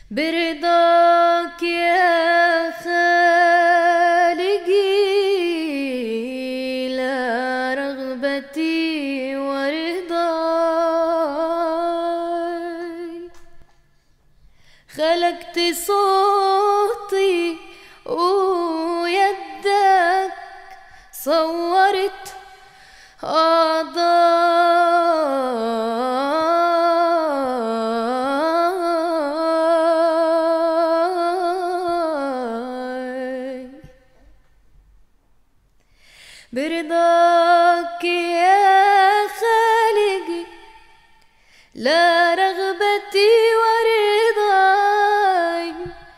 برضاك يا خالقي، لا رغبتي ورضاي. خلقت صوتي ويدك صورت أعضاي. برضاك يا خالقي، لا رغبتي ورضاي.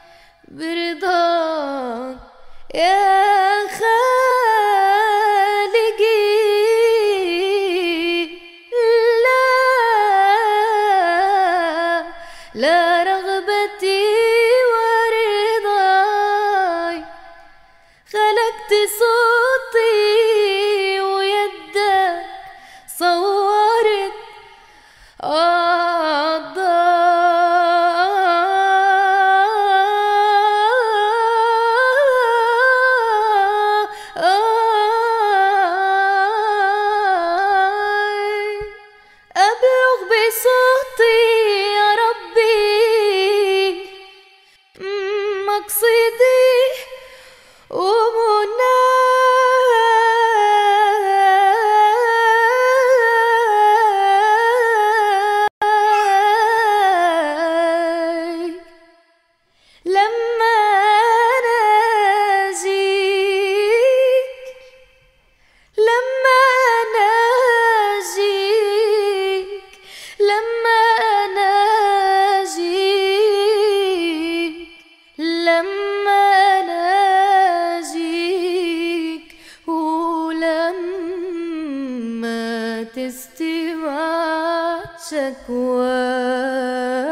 برضاك يا خالقي، لا رغبتي ورضاي. خلقت صوتي ويدك صورت أبلغ بصوتي يا ربي مقصدي ومناي. لما ناجيك، لما ناجيك، لما ناجيك، لما ناجيك، ولما تستمع شكواي.